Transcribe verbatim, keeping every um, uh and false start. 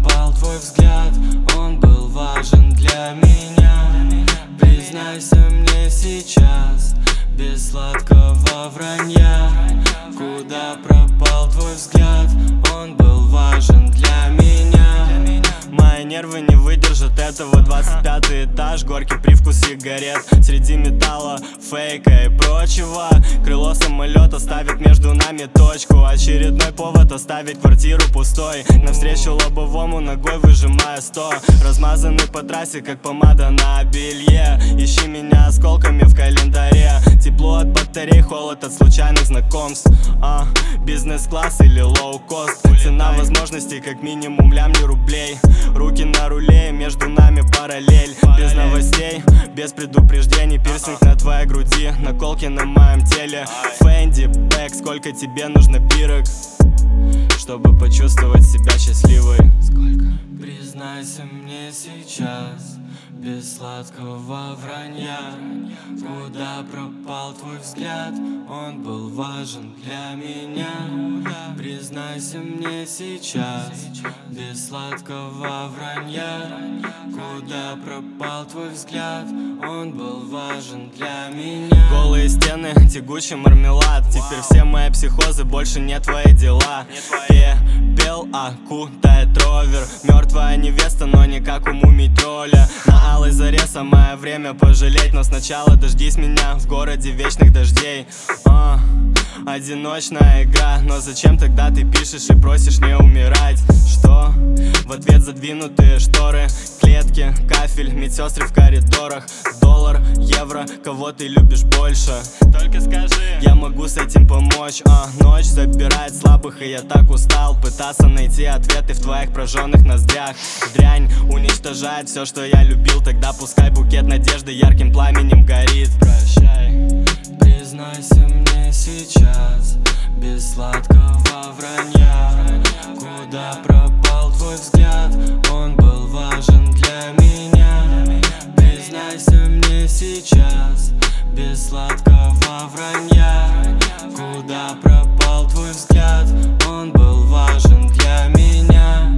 пропал твой взгляд, он был важен для меня. Признайся мне сейчас, без сладкого вранья. Куда пропал твой взгляд, он был важен для меня. Мои нервы не выдержат этого. Двадцать пятый этаж, горький привкус сигарет среди металла, фейка и прочего. Крыло самолета ставит между нами точку. Очередной повод оставить квартиру пустой. Навстречу лобовому ногой выжимая сто. Размазанный по трассе, как помада на белье. Ищи меня осколками в календаре. Тепло от батарей, холод от случайных знакомств. а, Бизнес-класс или лоу-кост. Цена возможностей как минимум лямни рублей. Руки на руле, между нами параллель. Без новостей, без предупреждений. Пирсинг на твоей груди, наколки на моем теле. Фэнди, бэк, сколько тебе нужно бирок, чтобы почувствовать себя счастливой? Сколько? Признайся мне сейчас, без сладкого вранья. Куда пропал твой взгляд, он был важен для меня. Признайся мне сейчас, без сладкого вранья. Куда пропал твой взгляд, он был важен для меня. Голые стены, тягучий мармелад. Теперь все мои психозы больше не твои дела. Пепел окутает ровер. Мертвая невеста, но не как у мумий тролля. На алой заре самое время пожалеть. Но сначала дождись меня в городе вечных дождей. а, Одиночная игра. Но зачем тогда ты пишешь и просишь не умирать? Что? В ответ задвинутые шторы, клетки, кафель, медсестры в коридорах. Доллар, евро, кого ты любишь больше? Только скажи, я могу с этим помочь. а, Ночь забирает слабых, и я так устал пытаться найти ответы в твоих прожженных ноздрях. Дрянь уничтожает все, что я любил. Тогда пускай букет надежды ярким пламенем горит. Прощай. Признайся мне сейчас, без сладкого вранья. Куда пропал твой взгляд, он был важен для меня. Признайся мне сейчас, без сладкого вранья. Куда пропал твой взгляд, он был важен для меня.